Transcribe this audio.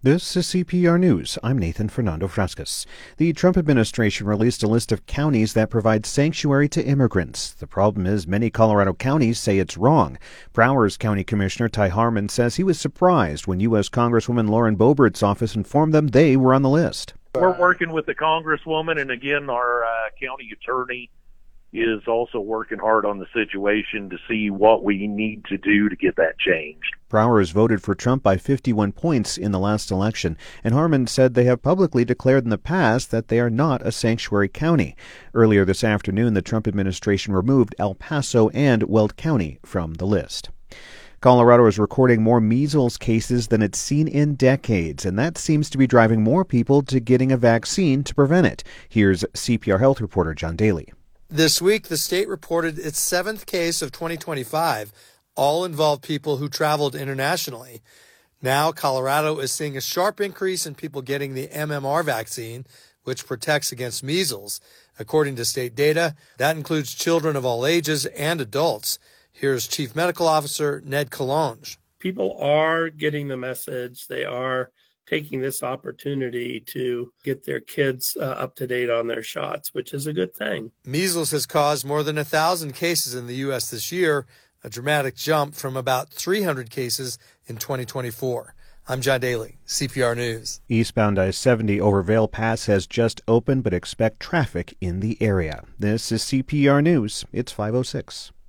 This is CPR News. I'm Nathan Fernando Frascas. The Trump administration released a list of counties that provide sanctuary to immigrants. The problem is many Colorado counties say it's wrong. Broward County Commissioner Ty Harmon says he was surprised when U.S. Congresswoman Lauren Boebert's office informed them they were on the list. We're working with the Congresswoman, and again, our county attorney is also working hard on the situation to see what we need to do to get that changed. Broward voted for Trump by 51 points in the last election, and Harmon said they have publicly declared in the past that they are not a sanctuary county. Earlier this afternoon, the Trump administration removed El Paso and Weld County from the list. Colorado is recording more measles cases than it's seen in decades, and that seems to be driving more people to getting a vaccine to prevent it. Here's CPR Health reporter John Daly. This week, the state reported its seventh case of 2025. All involved people who traveled internationally. Now, Colorado is seeing a sharp increase in people getting the MMR vaccine, which protects against measles. According to state data, that includes children of all ages and adults. Here's Chief Medical Officer Ned Colonge. People are getting the message. They are taking this opportunity to get their kids up to date on their shots, which is a good thing. Measles has caused more than 1,000 cases in the U.S. this year, a dramatic jump from about 300 cases in 2024. I'm John Daly, CPR News. Eastbound I-70 over Vail Pass has just opened, but expect traffic in the area. This is CPR News. It's 5:06.